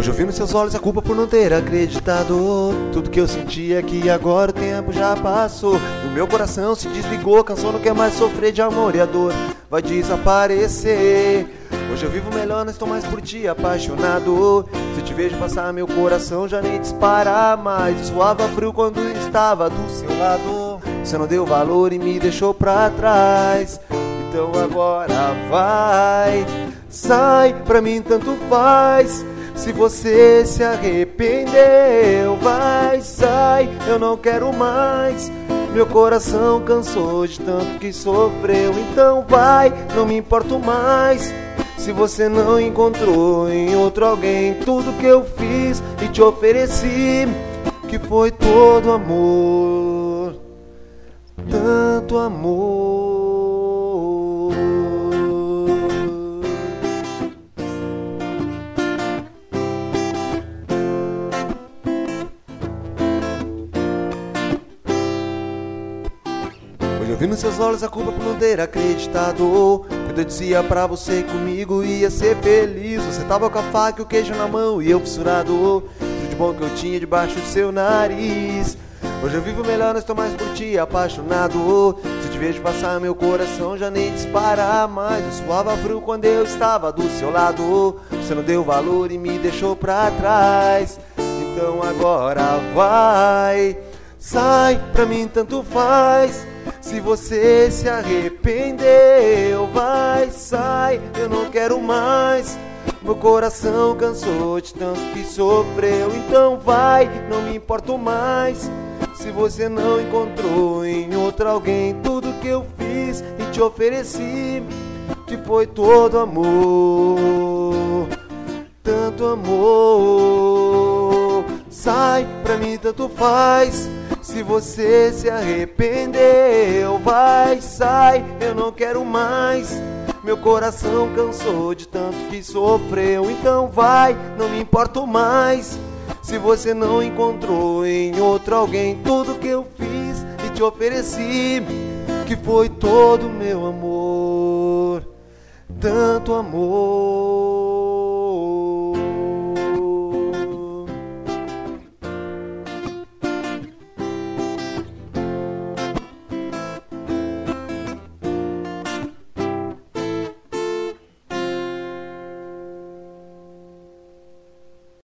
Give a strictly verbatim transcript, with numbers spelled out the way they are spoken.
Hoje eu vi nos seus olhos a culpa por não ter acreditado. Tudo que eu sentia é que agora o tempo já passou. E o meu coração se desligou, cansou, não quer mais sofrer de amor, e a dor vai desaparecer. Hoje eu vivo melhor, não estou mais por ti apaixonado. Se eu te vejo passar, meu coração já nem dispara mais. Suava frio quando estava do seu lado. Você não deu valor e me deixou pra trás. Então agora vai, sai, pra mim tanto faz. Se você se arrependeu, vai, sai, eu não quero mais. Meu coração cansou de tanto que sofreu. Então vai, não me importo mais. Se você não encontrou em outro alguém tudo que eu fiz e te ofereci, que foi todo amor, tanto amor. Hoje eu vi nos seus olhos a culpa por não ter acreditado. Quando eu dizia pra você que comigo ia ser feliz, você tava com a faca e o queijo na mão e eu fissurado. Tudo de bom que eu tinha debaixo do seu nariz. Hoje eu vivo melhor, não estou mais por ti apaixonado. Se eu te vejo passar, meu coração já nem dispara mais. Eu suava frio quando eu estava do seu lado. Você não deu valor e me deixou pra trás. Então agora vai, sai, pra mim tanto faz. Se você se arrependeu, vai, sai, eu não quero mais. Meu coração cansou de tanto que sofreu. Então vai, não me importo mais. Se você não encontrou em outro alguém tudo que eu fiz e te ofereci, que foi todo amor, tanto amor. Sai, pra mim tanto faz. Se você se arrependeu, vai, sai, eu não quero mais. Meu coração cansou de tanto que sofreu. Então vai, não me importo mais. Se você não encontrou em outro alguém tudo que eu fiz e te ofereci, que foi todo meu amor, tanto amor.